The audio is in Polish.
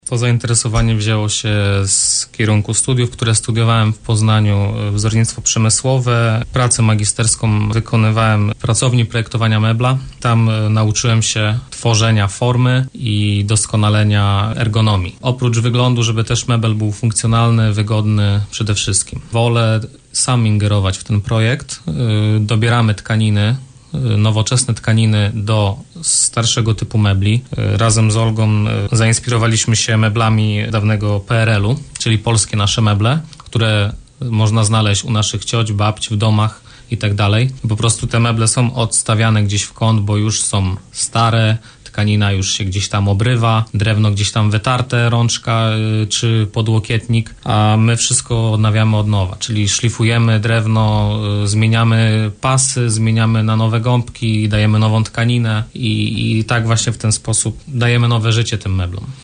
To zainteresowanie wzięło się z kierunku studiów, które studiowałem w Poznaniu, wzornictwo przemysłowe. Pracę magisterską wykonywałem w pracowni projektowania mebla. Tam nauczyłem się tworzenia formy i doskonalenia ergonomii. Oprócz wyglądu, żeby też mebel był funkcjonalny, wygodny przede wszystkim. Wolę sam ingerować w ten projekt. Dobieramy tkaniny, nowoczesne tkaniny do starszego typu mebli. Razem z Olgą zainspirowaliśmy się meblami dawnego PRL-u, czyli polskie nasze meble, które można znaleźć u naszych cioć, babć w domach i tak dalej. Po prostu te meble są odstawiane gdzieś w kąt, bo już są stare, tkanina już się gdzieś tam obrywa, drewno gdzieś tam wytarte, rączka czy podłokietnik, a my wszystko odnawiamy od nowa, czyli szlifujemy drewno, zmieniamy pasy, zmieniamy na nowe gąbki, dajemy nową tkaninę i tak właśnie w ten sposób dajemy nowe życie tym meblom.